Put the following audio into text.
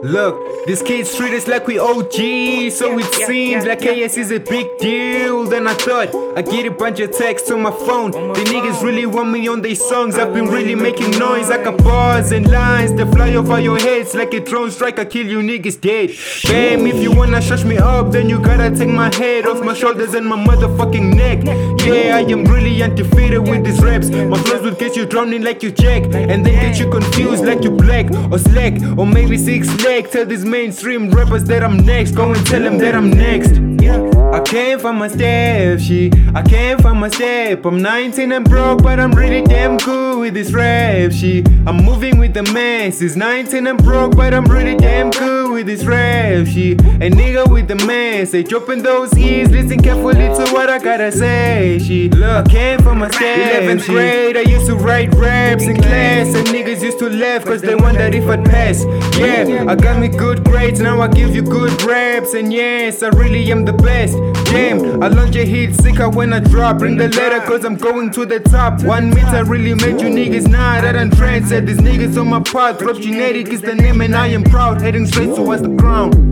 Look, this kid's street is like we OG, so it seems like KS is a big deal. Then I thought I'd get a bunch of texts on my phone. The niggas really want me on their songs. I've been really making noise. I got bars and lines that fly over your heads like a drone strike. I kill you niggas dead. Bam, if you wanna shush me up, then you gotta take my head off my shoulders and my motherfucking neck. Yeah, I am really undefeated with these raps. My flows will get you drowning like you Jack, and then get you confused like you black or slack or maybe 6 leg. Tell these mainstream rappers that I'm next. Go and tell them that I'm next. I can't find my step, shit. I can't find my step. I'm 19 and broke, but I'm really damn cool with this rap shit. I'm moving with the masses. 19 and broke, but I'm really damn cool with this rap shit. A nigga with the message, open those ears, listen carefully to what I gotta say. Shit, look, I can't find my step. 11th grade, I used to write raps in class, and niggas used to laugh cause they wondered if I'd pass. Yeah, I got me good grades, now I give you good raps, and yes, I really am the best. Damn, I launch a hit sicker when I drop. Bring the letter cause I'm going to the top. 1 meter really made you niggas not. I done trendset these niggas on my path. Drop genetic is the name and I am proud. Heading straight towards the ground.